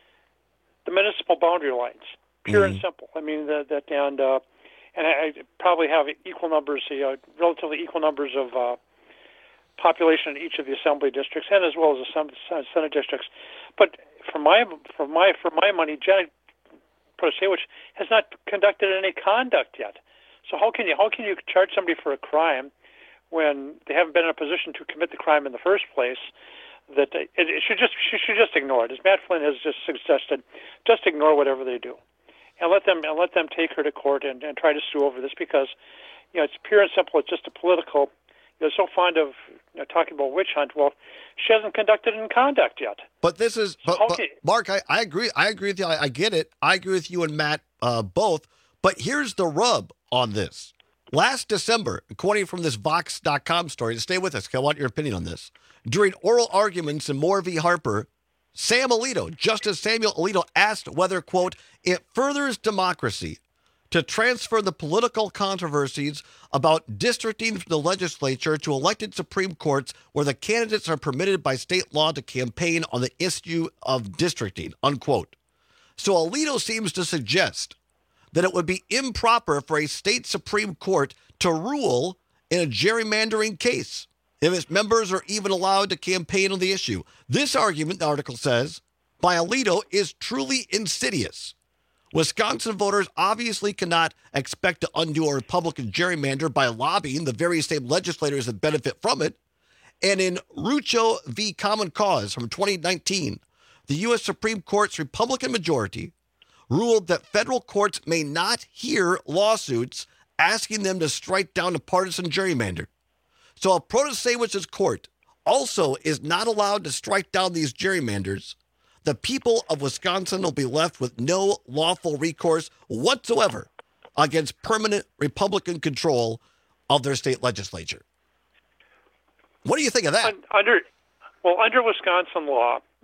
the municipal boundary lines, pure mm-hmm. and simple. I mean, that, that and uh, and I probably have equal numbers, you know, relatively equal numbers of uh, population in each of the assembly districts, and as well as the Senate districts. But for my for my for my money, Janet Protasiewicz has not conducted any conduct yet. So how can you how can you charge somebody for a crime when they haven't been in a position to commit the crime in the first place? That it, it should just she should just ignore it, as Matt Flynn has just suggested. Just ignore whatever they do, and let them and let them take her to court and, and try to sue over this, because you know it's pure and simple. It's just a political. They're so fond of you know, talking about witch hunt. Well, she hasn't conducted any conduct yet.
But this is, but,
So,
but
okay.
Mark, I, I agree. I agree with you. I, I get it. I agree with you and Matt uh, both. But here's the rub on this. Last December, according from this Vox dot com story, stay with us, 'cause I want your opinion on this. During oral arguments in Moore v. Harper, Sam Alito, Justice Samuel Alito, asked whether, quote, it furthers democracy to transfer the political controversies about districting from the legislature to elected Supreme Courts where the candidates are permitted by state law to campaign on the issue of districting, unquote. So Alito seems to suggest that it would be improper for a state Supreme Court to rule in a gerrymandering case if its members are even allowed to campaign on the issue. This argument, the article says, by Alito is truly insidious. Wisconsin voters obviously cannot expect to undo a Republican gerrymander by lobbying the very same legislators that benefit from it. And in Rucho v. Common Cause from twenty nineteen, the U S Supreme Court's Republican majority ruled that federal courts may not hear lawsuits asking them to strike down a partisan gerrymander. So if Protasiewicz's court also is not allowed to strike down these gerrymanders, the people of Wisconsin will be left with no lawful recourse whatsoever against permanent Republican control of their state legislature. What do you think of that?
Under, well, under Wisconsin law,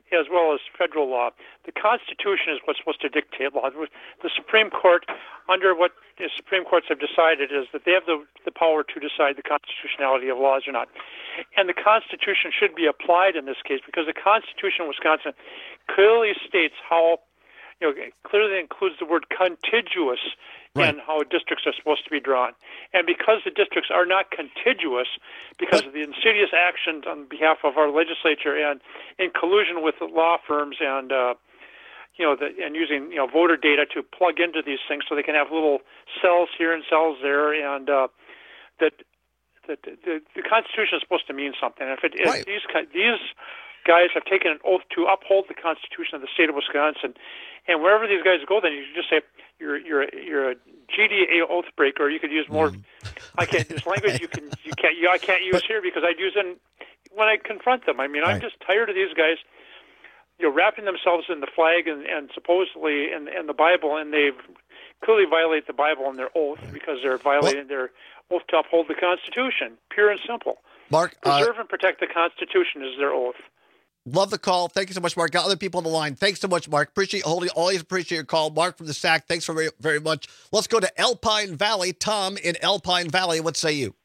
as well as federal law. The Constitution is what's supposed to dictate law. The Supreme Court, under what the Supreme Courts have decided, is that they have the, the power to decide the constitutionality of laws or not. And the Constitution should be applied in this case because the Constitution of Wisconsin clearly states how, you know, clearly includes the word contiguous
Right.
in how districts are supposed to be drawn. And because the districts are not contiguous, because of the insidious actions on behalf of our legislature and in collusion with the law firms and uh, you know, the, and using you know voter data to plug into these things so they can have little cells here and cells there, and uh, that that the, the Constitution is supposed to mean something. If, it, if these these guys have taken an oath to uphold the Constitution of the state of Wisconsin, and wherever these guys go, then you should just say you're you're you're a G D A oath breaker. Or you could use more. Mm. I can't. This language you can you can't you, I can't use but, here because I'd use it when I confront them. I mean, right. I'm just tired of these guys, you know, wrapping themselves in the flag and, and supposedly in in the Bible, and they've clearly violate the Bible in their oath because they're violating well, their oath to uphold the Constitution. Pure and simple.
Mark,
preserve
uh,
and protect the Constitution is their oath.
Love the call. Thank you so much, Mark. Got other people on the line. Thanks so much, Mark. Appreciate holding. Always appreciate your call. Mark from the S A C, thanks for very, very much. Let's go to Alpine Valley. Tom in Alpine Valley, what say you?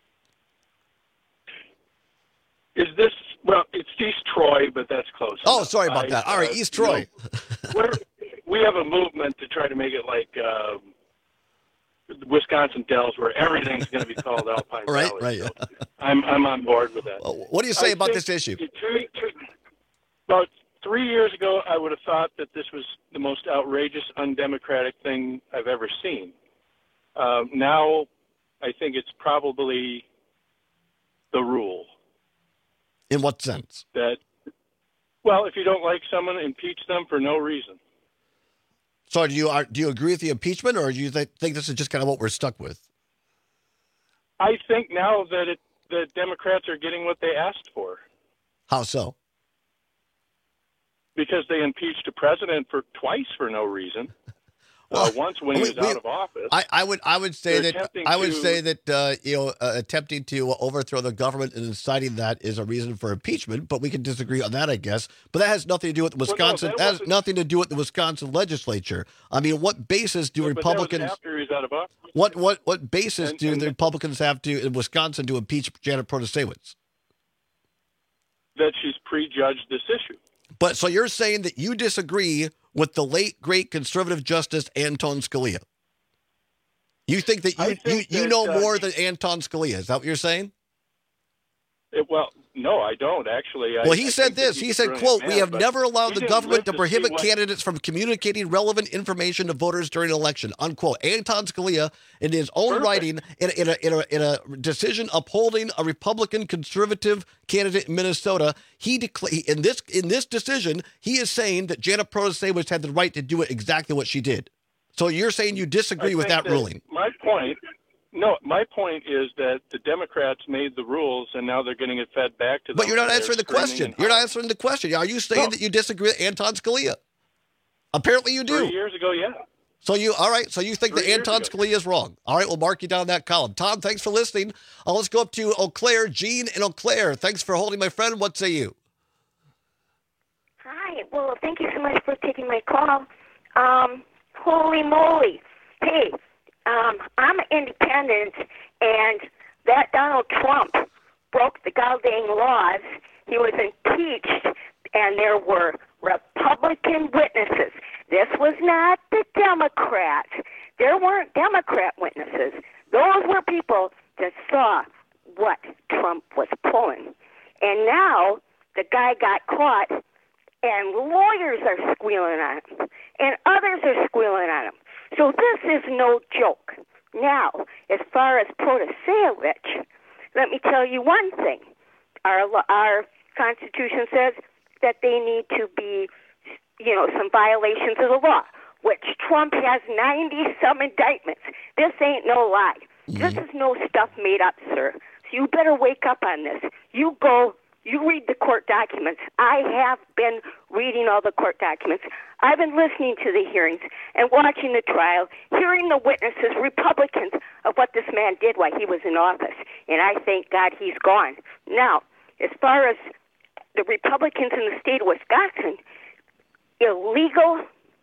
Is this, well, it's East Troy, but that's close.
Oh,
enough.
sorry about
I,
that. All right,
uh,
East Troy.
You know, we're, we have a movement to try to make it like uh, Wisconsin Dells, where everything's going to be called Alpine
right,
Valley.
Right,
so
right.
I'm, I'm on board with that.
Well, what do you say
I
about
think
this issue?
Two, two, about three years ago, I would have thought that this was the most outrageous, undemocratic thing I've ever seen. Uh, now, I think it's probably the rule.
In what sense?
That, well, if you don't like someone, impeach them for no reason.
So do you are, do you agree with the impeachment, or do you th- think this is just kind of what we're stuck with?
I think now that it, the Democrats are getting what they asked for.
How so?
Because they impeached a president for twice for no reason. Uh, once when he was we, out of office.
I, I would I would say
They're
that I would
to,
say that uh, you know uh, attempting to overthrow the government and inciting that is a reason for impeachment. But we can disagree on that, I guess. But that has nothing to do with the Wisconsin.
Well, no, that
that has nothing to do with the Wisconsin legislature. I mean, what basis do
but
Republicans?
That was after he was out of office.
What what what basis
and,
do
and,
the Republicans have to in Wisconsin to impeach Janet Protasewicz?
That she's prejudged this issue.
But so you're saying that you disagree with the late great conservative justice Anton Scalia? You think that you
think
you, you
that,
know
uh,
more than Anton Scalia? Is that what you're saying?
It, well, no, I don't actually. I,
Well, he
I
said
think that
this.
he's
He
a
said,
brilliant
quote, we
man,
have
but
never allowed
he
the
didn't
government
live
to
to
prohibit
see what-
candidates from communicating relevant information to voters during an election, unquote. Anton Scalia, in his own
Perfect.
writing, in, in, a, in, a, in a decision upholding a Republican conservative candidate in Minnesota, he declared in this in this decision, he is saying that Janet Protasewicz had the right to do it exactly what she did. So you're saying you disagree
I
with
think
that ruling?
My point, no, my point is that the Democrats made the rules, and now they're getting it fed back to them.
But you're not
They're
answering the
screaming
question.
and
You're not answering the question. Are you saying
No.
that you disagree with Anton Scalia? Apparently you do.
Three years ago, yeah.
So you, all right, so you think
Three
that
years
Anton
ago.
Scalia is wrong. All right, we'll mark you down that column. Tom, thanks for listening. Uh, let's go up to Eau Claire. Jean in Eau Claire, thanks for holding, my friend. What say you?
Hi. Well, thank you so much for taking my call. Um, holy moly. Hey, um, I'm independent, and that Donald Trump broke the goddamn laws. He was impeached, and there were Republican witnesses. This was not the Democrats. There weren't Democrat witnesses. Those were people that saw what Trump was pulling. And now the guy got caught, and lawyers are squealing on him, and others are squealing on him. So this is no joke. Now, as far as Protasewicz, let me tell you one thing. Our our Constitution says that they need to be, you know, some violations of the law, which Trump has ninety-some indictments. This ain't no lie. Mm-hmm. This is no stuff made up, sir. So you better wake up on this. You go, you read the court documents. I have been reading all the court documents. I've been listening to the hearings and watching the trial, hearing the witnesses, Republicans, of what this man did while he was in office. And I thank God he's gone. Now, as far as the Republicans in the state of Wisconsin, illegal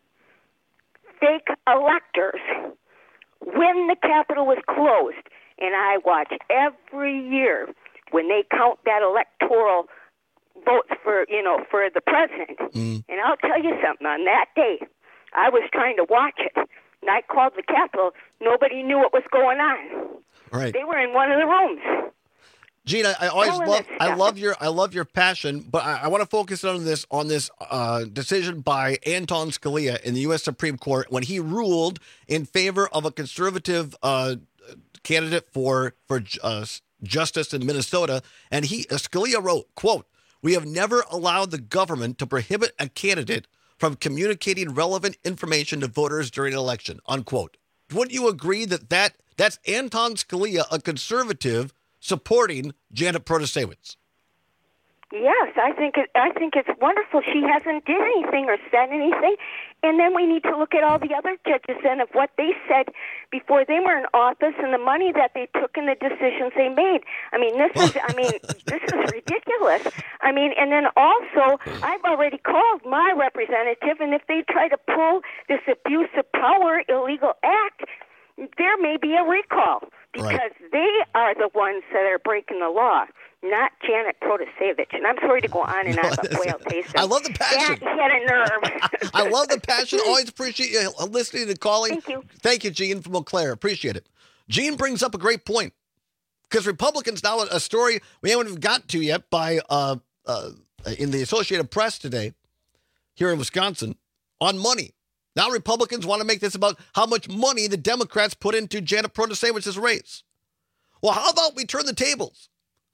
fake electors, when the Capitol was closed. And I watch every year when they count that electoral votes for, you know, for the president.
Mm.
And I'll tell you something, on that day, I was trying to watch it, and I called the Capitol. Nobody knew what was going on.
Right.
They were in one of the rooms.
Gene, I, I always
Telling
love
us
I
stuff.
love your I love your passion, but I, I want to focus on this on this uh, decision by Anton Scalia in the U S Supreme Court when he ruled in favor of a conservative uh, candidate for for uh, justice in Minnesota, and he uh, Scalia wrote, "quote We have never allowed the government to prohibit a candidate from communicating relevant information to voters during an election." Unquote. Wouldn't you agree that, that that's Anton Scalia, a conservative, supporting Janet Protasiewicz?
Yes, I think it, I think it's wonderful. She hasn't did anything or said anything, and then we need to look at all the other judges and of what they said before they were in office and the money that they took and the decisions they made. I mean, this is I mean this is ridiculous. I mean, and then also I've already called my representative, and if they try to pull this abuse of power illegal act, there may be a recall because
Right.
they are the ones that are breaking the law. Not Janet Protasiewicz. And I'm sorry to go on and on about Whale Taste.
I love the passion.
That hit a nerve.
I love the passion. Always appreciate you listening and calling.
Thank you.
Thank you, Gene from Eau Claire. Appreciate it. Gene brings up a great point because Republicans now, a story we haven't even gotten to yet by uh, uh, in the Associated Press today here in Wisconsin on money. Now Republicans want to make this about how much money the Democrats put into Janet Protasiewicz's race. Well, how about we turn the tables?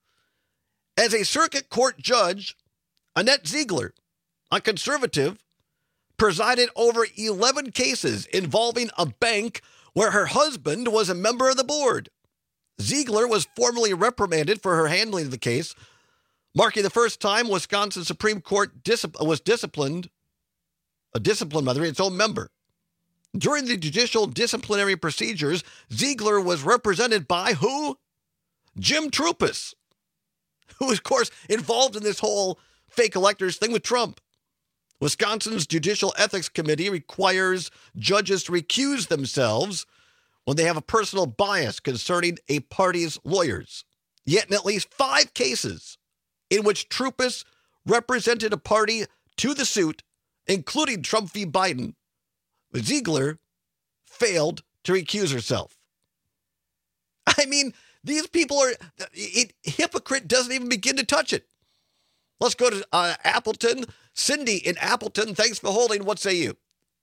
As a circuit court judge, Annette Ziegler, a conservative, presided over eleven cases involving a bank where her husband was a member of the board. Ziegler was formally reprimanded for her handling of the case, marking the first time Wisconsin Supreme Court dis- was disciplined, a discipline by its own member. During the judicial disciplinary procedures, Ziegler was represented by who? Jim Trupis, who was, of course, involved in this whole fake electors thing with Trump. Wisconsin's Judicial Ethics Committee requires judges to recuse themselves when they have a personal bias concerning a party's lawyers. Yet in at least five cases in which Trupis represented a party to the suit, including Trump v. Biden, Ziegler failed to recuse herself. I mean, these people are, it, hypocrite doesn't even begin to touch it. Let's go to uh, Appleton. Cindy in Appleton, thanks for holding. What say you?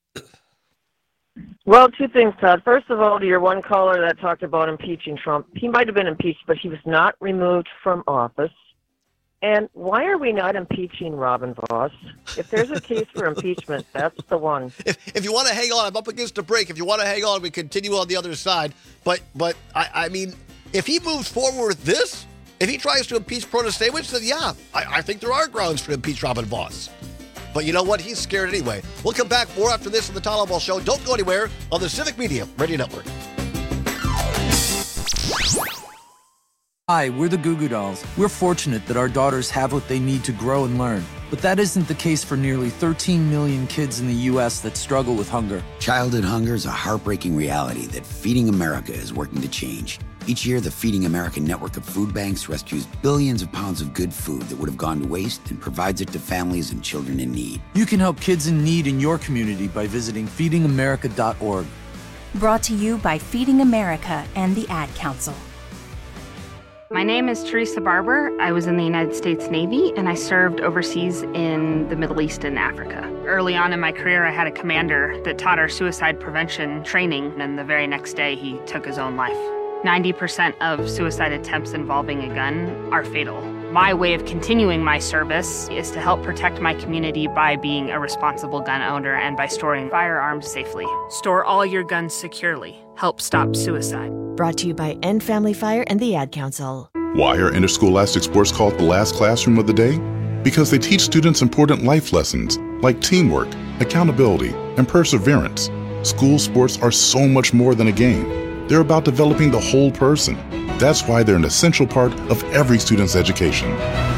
Well, two things, Todd. First of all, to your one caller that talked about impeaching Trump, he might have been impeached, but he was not removed from office. And why are we not impeaching Robin Voss? If there's a case for impeachment, that's the one.
If, if you want to hang on, I'm up against a break. If you want to hang on, we continue on the other side. But, but I, I mean, if he moves forward with this, if he tries to impeach Protasiewicz, then yeah, I, I think there are grounds to impeach Robin Voss. But you know what? He's scared anyway. We'll come back more after this on the Tyler Ball Show. Don't go anywhere on the Civic Media Radio Network.
Hi, we're the Goo Goo Dolls. We're fortunate that our daughters have what they need to grow and learn. But that isn't the case for nearly thirteen million kids in the U S that struggle with hunger.
Childhood hunger is a heartbreaking reality that Feeding America is working to change. Each year, the Feeding America network of food banks rescues billions of pounds of good food that would have gone to waste and provides it to families and children in need.
You can help kids in need in your community by visiting feeding america dot org.
Brought to you by Feeding America and the Ad Council.
My name is Teresa Barber. I was in the United States Navy, and I served overseas in the Middle East and Africa. Early on in my career, I had a commander that taught our suicide prevention training, and the very next day, he took his own life. ninety percent of suicide attempts involving a gun are fatal. My way of continuing my service is to help protect my community by being a responsible gun owner and by storing firearms safely. Store all your guns securely. Help stop suicide.
Brought to you by End Family Fire and the Ad Council.
Why are interscholastic sports called the last classroom of the day? Because they teach students important life lessons like teamwork, accountability, and perseverance. School sports are so much more than a game. They're about developing the whole person. That's why they're an essential part of every student's education.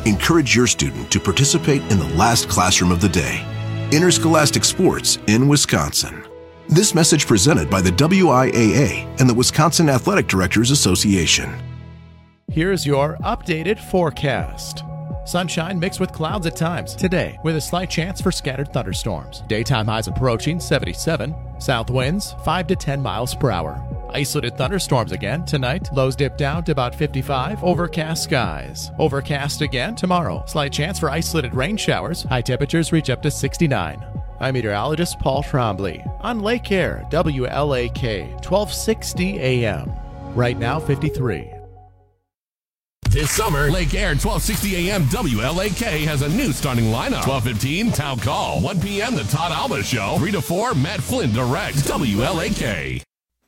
Encourage your student to participate in the last classroom of the day, interscholastic sports in Wisconsin. This message presented by the W I A A and the Wisconsin Athletic Directors Association.
Here's your updated forecast. Sunshine mixed with clouds at times today, with a slight chance for scattered thunderstorms. Daytime highs approaching seventy-seven. South winds five to ten miles per hour. Isolated thunderstorms again tonight. Lows dip down to about fifty-five. Overcast skies. Overcast again tomorrow. Slight chance for isolated rain showers. High temperatures reach up to sixty-nine. I'm meteorologist Paul Trombley on Lake Air, W L A K, twelve sixty A M. Right now, fifty-three.
This summer, Lake Air twelve sixty A M W L A K has a new starting lineup. twelve fifteen, Town Call. one p.m., The Todd Alba Show. three to four, Matt Flynn Direct. W L A K.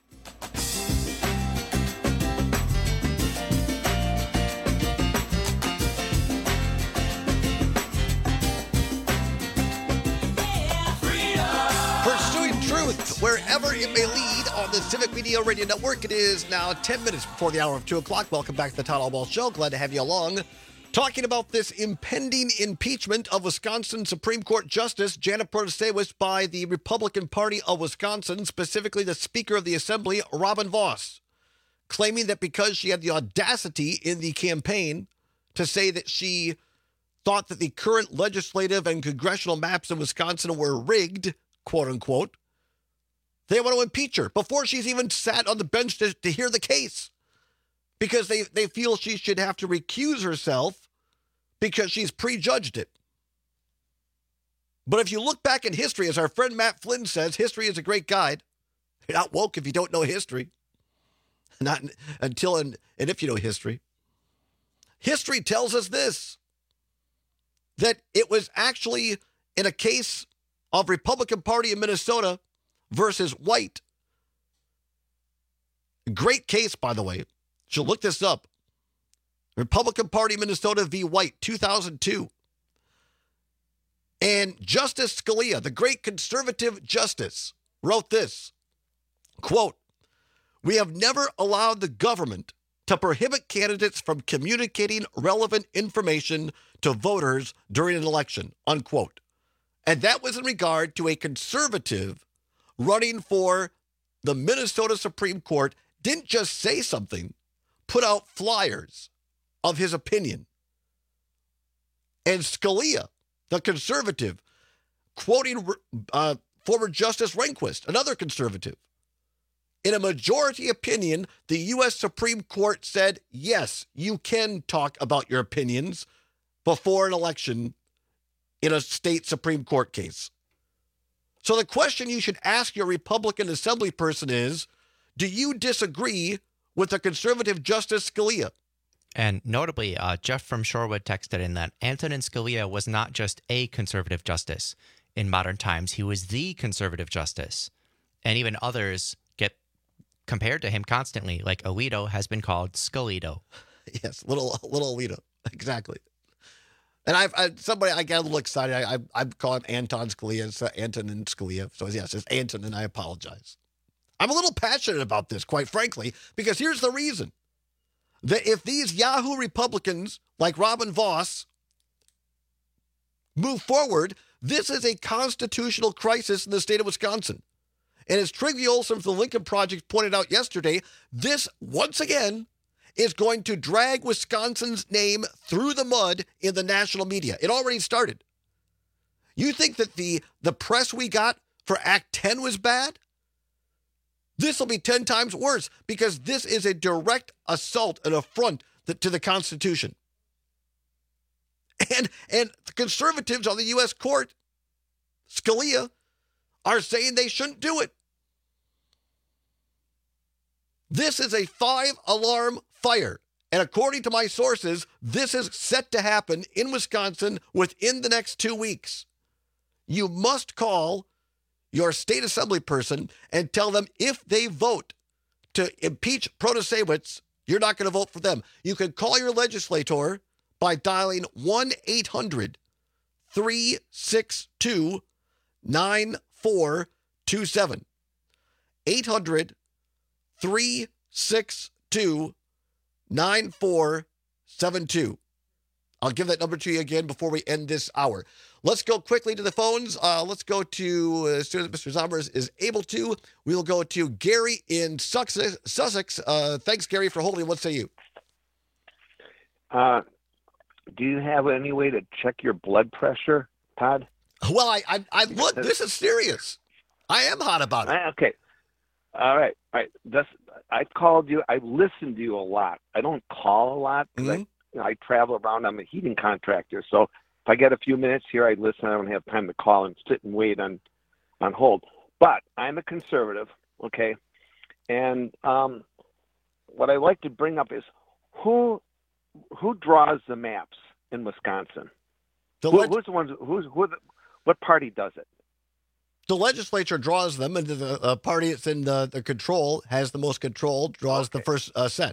Pursuing truth wherever it may lead on the Civic Media Radio Network. It is now ten minutes before the hour of two o'clock. Welcome back to the Todd Alba Show. Glad to have you along. Talking about this impending impeachment of Wisconsin Supreme Court Justice Janet Protasiewicz by the Republican Party of Wisconsin, specifically the Speaker of the Assembly, Robin Vos, claiming that because she had the audacity in the campaign to say that she thought that the current legislative and congressional maps in Wisconsin were rigged, quote unquote, they want to impeach her before she's even sat on the bench to, to hear the case, because they, they feel she should have to recuse herself because she's prejudged it. But if you look back in history, as our friend Matt Flynn says, history is a great guide. You're not woke if you don't know history. Not until and, and if you know history. History tells us this, that it was actually in a case of Republican Party in Minnesota versus White. Great case, by the way. Should look this up. Republican Party Minnesota v. White, two thousand two. And Justice Scalia, the great conservative justice, wrote this, quote, "We have never allowed the government to prohibit candidates from communicating relevant information to voters during an election," unquote. And that was in regard to a conservative running for the Minnesota Supreme Court. Didn't just say something, put out flyers of his opinion. And Scalia, the conservative, quoting uh, former Justice Rehnquist, another conservative, in a majority opinion, the U S Supreme Court said, yes, you can talk about your opinions before an election in a state Supreme Court case. So the question you should ask your Republican Assembly person is, do you disagree with the conservative Justice Scalia?
And notably, uh, Jeff from Shorewood texted in that Antonin Scalia was not just a conservative justice. In modern times, he was the conservative justice. And even others get compared to him constantly, like Alito has been called Scalito.
Yes, little little Alito, exactly. And I've I, somebody I get a little excited. I I, I call him Anton Scalia, it's uh, Antonin Scalia. So yes, it's Antonin. I apologize. I'm a little passionate about this, quite frankly, because here's the reason. That if these Yahoo Republicans like Robin Vos move forward, this is a constitutional crisis in the state of Wisconsin. And as Trygve Olsen from the Lincoln Project pointed out yesterday, this, once again, is going to drag Wisconsin's name through the mud in the national media. It already started. You think that the, the press we got for Act ten was bad? This will be ten times worse, because this is a direct assault, an affront to the Constitution. And, and the conservatives on the U S court, Scalia, are saying they shouldn't do it. This is a five-alarm fire. And according to my sources, this is set to happen in Wisconsin within the next two weeks. You must call your state assembly person and tell them if they vote to impeach Protasiewicz, you're not going to vote for them. You can call your legislator by dialing one eight hundred three six two nine four two seven. eight hundred three six two nine four seven two. I'll give that number to you again before we end this hour. Let's go quickly to the phones. Uh, let's go to, uh, as soon as Mister Zombers is able to, we will go to Gary in Sussex. Sussex. Uh, thanks, Gary, for holding. What say you?
Uh, do you have any way to check your blood pressure, Todd?
Well, I, I, I look, this is serious. I am hot about it.
Okay. All right. All right. This, I called you. I listened to you a lot. I don't call a lot because mm-hmm. I, you know, I travel around. I'm a heating contractor. So if I get a few minutes here, I listen. I don't have time to call and sit and wait on, on hold. But I'm a conservative, okay? And um, what I like to bring up is who who draws the maps in Wisconsin?
The
who,
leg-
who's the ones? Who's who? The, what party does it?
The legislature draws them, and the uh, party that's in the, the control has the most control, draws okay. the first uh, set.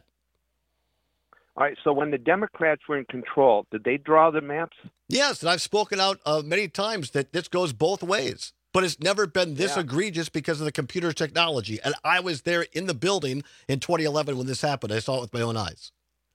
All right, so when the Democrats were in control, did they draw the maps?
Yes, and I've spoken out uh, many times that this goes both ways. But it's never been this yeah. egregious because of the computer technology. And I was there in the building in twenty eleven when this happened. I saw it with my own eyes.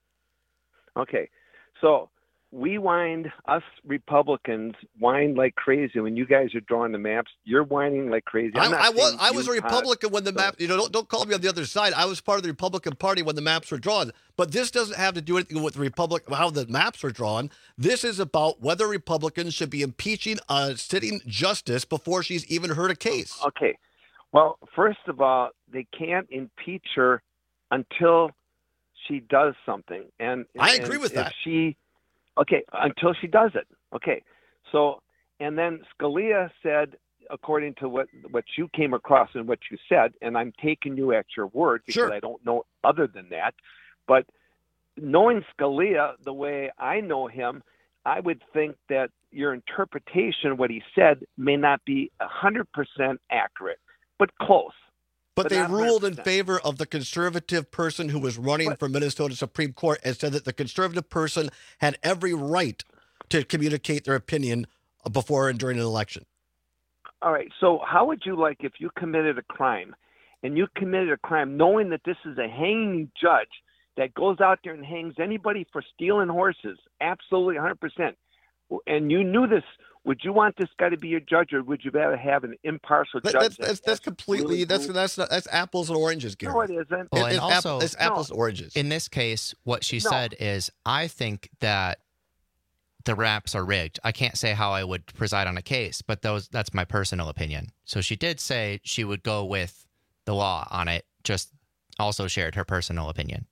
Okay, so we whined, us Republicans whined like crazy when you guys are drawing the maps. You're whining like crazy.
I, I was I was a Republican when the so. map. You know, don't don't call me on the other side. I was part of the Republican Party when the maps were drawn. But this doesn't have to do anything with the Republic how the maps were drawn. This is about whether Republicans should be impeaching a sitting justice before she's even heard a case.
Okay. Well, first of all, they can't impeach her until she does something. And
I agree
and
with that.
If she Okay, until she does it. Okay, so, and then Scalia said, according to what, what you came across and what you said, and I'm taking you at your word because
sure.
I don't know other than that, but knowing Scalia the way I know him, I would think that your interpretation of what he said may not be one hundred percent accurate, but close.
But,
But
they
not
ruled in
one hundred percent.
favor of the conservative person who was running
But-
for Minnesota Supreme Court and said that the conservative person had every right to communicate their opinion before and during an election.
All right. So how would you like if you committed a crime and you committed a crime knowing that this is a hanging judge that goes out there and hangs anybody for stealing horses? Absolutely one hundred percent. And you knew this. Would you want this guy to be your judge, or would you rather have an impartial
That-
judge?
that's, that's, that's completely,
really
that's,
cool?
that's, not, that's apples and oranges, Gary.
No, it isn't.
Well,
It-
and
it's,
also,
apple, it's apples and oranges.
In this case, what she
No.
said is, I think that the raps are rigged. I can't say how I would preside on a case, but those that's my personal opinion. So she did say she would go with the law on it, just also shared her personal opinion.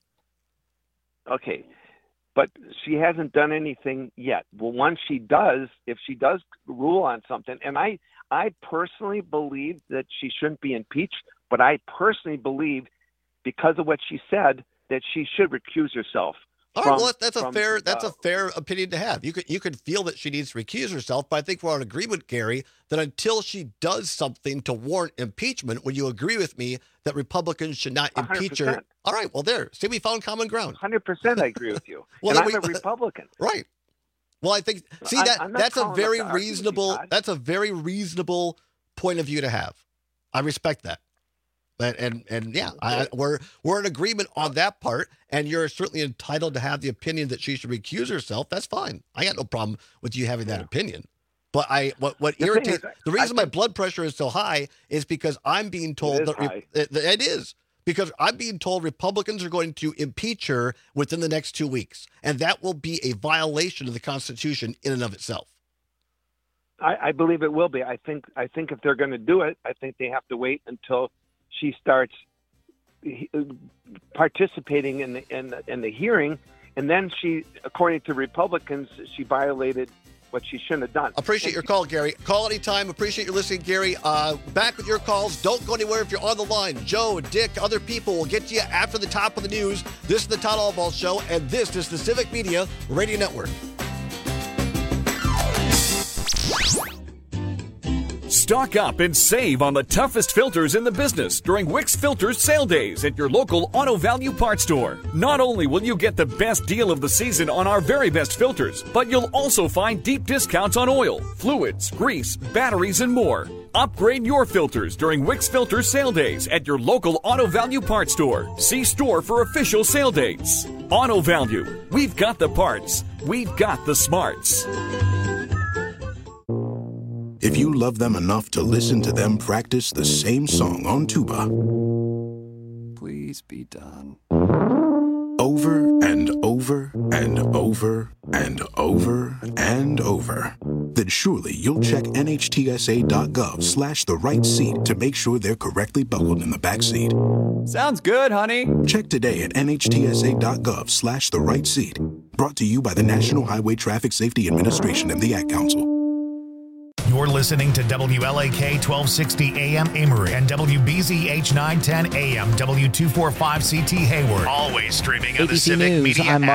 Okay. But she hasn't done anything yet. Well, once she does, if she does rule on something, and I, I personally believe that she shouldn't be impeached, but I personally believe because of what she said that she should recuse herself.
All right,
from-
well, that's a
from,
fair that's
uh,
a fair opinion to have. You could you could feel that she needs to recuse herself, but I think we're on agreement, Gary, that until she does something to warrant impeachment, would you agree with me that Republicans should not impeach her?
one hundred percent.
All right, well, there. See, we found common ground.
one hundred percent I agree with you.
Well,
and
then
I'm
we-
a Republican.
Right. Well, I think see
I-
that
I'm not
that's a
calling
very
up to argue with you,
reasonable
Todd.
that's a very reasonable point of view to have. I respect that. And and, and yeah, I, we're we're in agreement on that part, and you're certainly entitled to have the opinion that she should recuse herself. That's fine. I got no problem with you having that
Yeah.
opinion. But I what what
The thing
irritates
is,
the
I
reason my
think-
blood pressure is so high is because I'm being told
is
that re-
high.
it, it is because I'm being told Republicans are going to impeach her within the next two weeks, and that will be a violation of the Constitution in and of itself.
I, I believe it will be. I think I think if they're going to do it, I think they have to wait until she starts participating in the in the, in the hearing, and then she, according to Republicans, she violated what she shouldn't have done.
Appreciate your call, Gary. Call anytime. Appreciate your listening, Gary. Uh, back with your calls. Don't go anywhere if you're on the line. Joe, Dick, other people will get to you after the top of the news. This is the Todd Albaugh Show, and this is the Civic Media Radio Network.
Stock up and save on the toughest filters in the business during Wix Filters sale days at your local Auto Value Parts store. Not only will you get the best deal of the season on our very best filters, but you'll also find deep discounts on oil, fluids, grease, batteries, and more. Upgrade your filters during Wix Filters sale days at your local Auto Value Parts store. See store for official sale dates. Auto Value. We've got the parts. we've got the smarts.
If you love them enough to listen to them practice the same song on tuba,
please be done.
Over and over and over and over and over, then surely you'll check nhtsa.gov slash the right seat to make sure they're correctly buckled in the back seat.
Sounds good, honey.
Check today at nhtsa.gov slash the right seat. Brought to you by the National Highway Traffic Safety Administration and the Ad Council.
You're listening to W L A K twelve sixty A M Amory and W B Z H nine ten A M W two forty-five C T Hayward. Always streaming on the Civic
News,
Media
I'm
app.